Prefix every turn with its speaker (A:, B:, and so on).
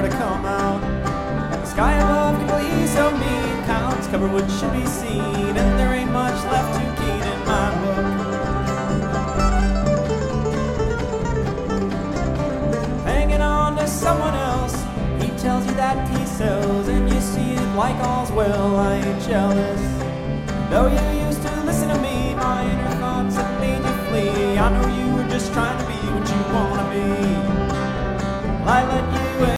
A: to come out. The sky above can please so mean, clouds cover what should be seen, and there ain't much left too keen in my book. Hanging on to someone else, he tells you that he sells, and you see it like all's well. I ain't jealous, though you used to listen to me. My inner thoughts have made you flee. I know you were just trying to be what you wanna be. I let you